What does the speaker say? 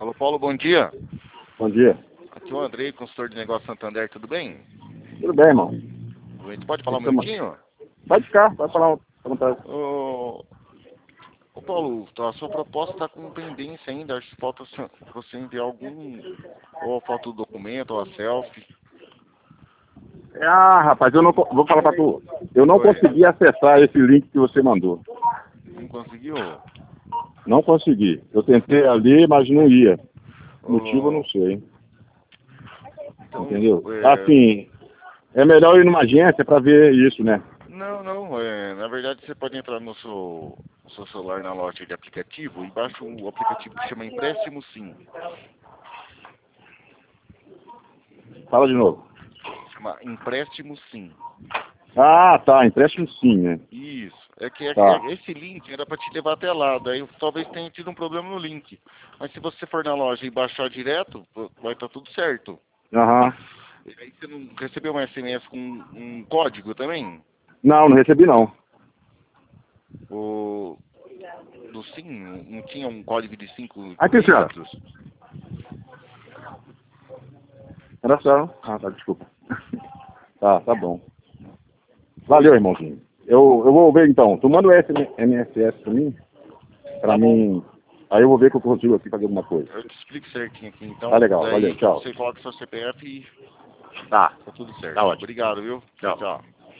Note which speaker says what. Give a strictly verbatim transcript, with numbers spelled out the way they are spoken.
Speaker 1: Alô, Paulo, bom dia.
Speaker 2: Bom dia.
Speaker 1: Aqui é o Andrei, consultor de negócio Santander, tudo bem?
Speaker 2: Tudo bem, irmão?
Speaker 1: A gente pode falar um
Speaker 2: Estamos...
Speaker 1: minutinho?
Speaker 2: Pode ficar, pode falar. Vontade.
Speaker 1: Ô, ô Paulo, a sua proposta está com pendência ainda, acho que falta você enviar algum, ou a foto do documento, ou a selfie.
Speaker 2: Ah, rapaz, eu não vou falar pra tu. Eu não
Speaker 1: Oi.
Speaker 2: consegui acessar esse link que você mandou.
Speaker 1: Não conseguiu?
Speaker 2: Não consegui. Eu tentei ali, mas não ia. Motivo eu
Speaker 1: Ô,
Speaker 2: não sei.
Speaker 1: então,
Speaker 2: Entendeu?
Speaker 1: é...
Speaker 2: Assim, é melhor ir numa agência pra ver isso, né?
Speaker 1: Não, não, é, na verdade você pode entrar no seu, no seu celular na loja de aplicativo e baixa um aplicativo que chama Empréstimo Sim.
Speaker 2: Fala de novo.
Speaker 1: Chama Empréstimo Sim.
Speaker 2: Ah, tá. Empréstimo sim, né?
Speaker 1: Isso. É que é,
Speaker 2: Tá.
Speaker 1: é- esse link era para te levar até lá. Daí talvez tenha tido um problema no link. Mas se você for na loja e baixar direto, vai estar tudo certo.
Speaker 2: Aham.
Speaker 1: E aí você não recebeu uma S M S com um, um código também?
Speaker 2: Não, não recebi não.
Speaker 1: O do Sim, não tinha um código de cinco
Speaker 2: Aqui, senhora.
Speaker 1: dígitos?
Speaker 2: Era só. Ah, tá, desculpa. Tá, tá bom. Valeu, irmãozinho. Eu, eu vou ver então. Tu manda o S M S S pra mim? Pra
Speaker 1: Tá bom.
Speaker 2: mim. Aí eu vou ver que eu consigo aqui fazer alguma coisa.
Speaker 1: Eu te explico certinho aqui. Então,
Speaker 2: Tá legal,
Speaker 1: daí
Speaker 2: valeu, tchau.
Speaker 1: você coloca seu C P F e
Speaker 2: Tá,
Speaker 1: tá tudo certo.
Speaker 2: tá ótimo.
Speaker 1: Obrigado, viu? Tchau,
Speaker 2: Tchau.
Speaker 1: tchau.